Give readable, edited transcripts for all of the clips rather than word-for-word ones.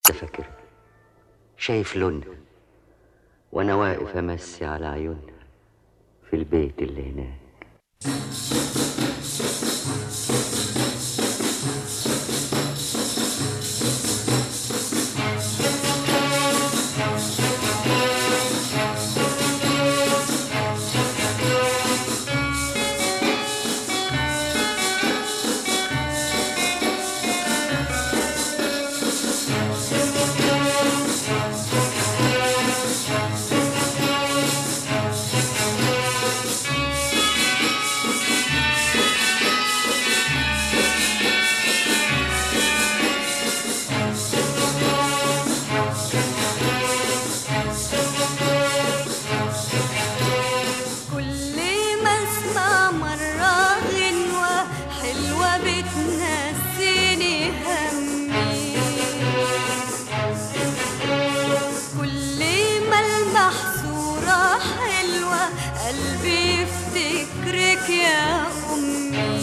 لسه فاكر شايف لونها وانا واقف امسي على عيونها في البيت اللي هناك. قلبي يفتكرك يا أمي،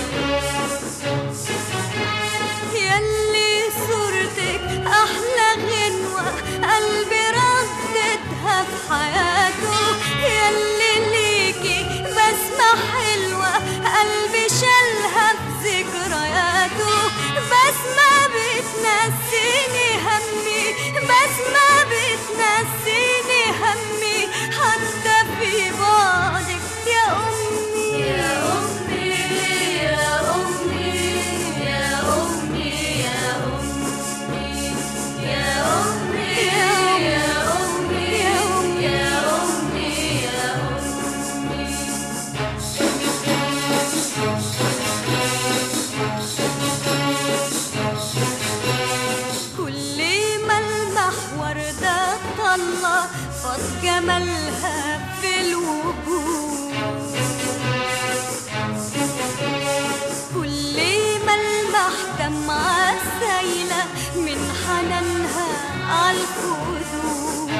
ياللي صورتك أحلى غنوة قلبي رددها في حياته، ياللي ليكي بسمة حلوة قلبي شالها في ذكرياته، بسمة بتنسيني همي، بسمة بتنسيني همي حتى في بعدك يا أمي يا أمي يا أمي يا أمي يا أمي يا أمي يا أمي يا أمي يا أمي. كل ما المح وردة طلع فاض جمالها في الوجود، كل ما المح دمعة سايلة من حنانها عالخدود،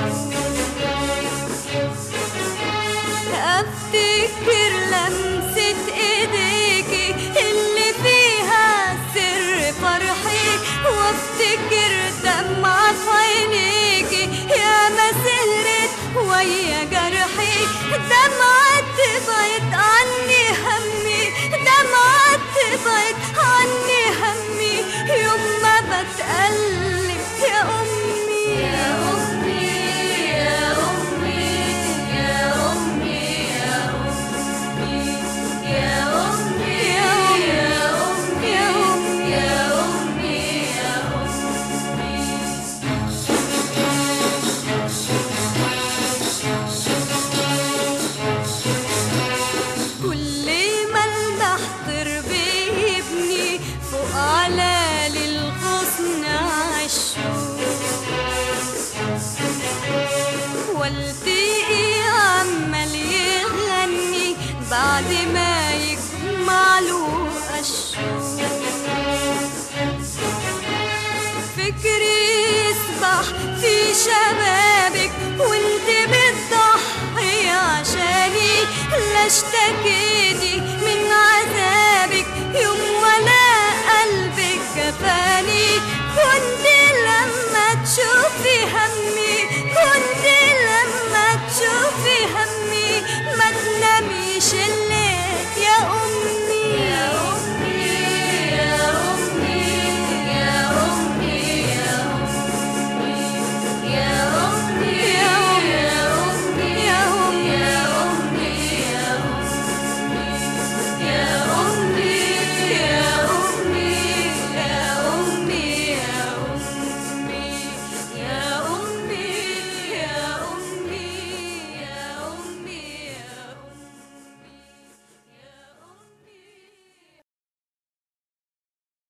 افتكر لمسة ايديكي اللي فيها سر فرحي، وافتكر دمعة في عينيكي يا ما سهرت ويا جرحي، دمعة تبعد عني همي، دمعة تبعد عني همي يوم ما بتقلب يا أمي يا أمي يا أمي يا أمي يا أمي يا أمي يا أمي يا أمي يا أمي. كل ما المحضر بيبني فوق علالي الغصن عالشوق، والتقي عمال يغني بعد ما يجمع له الشوق، فكري يسبح في شبابك وانت بتضحي عشاني، لا اشتكيتي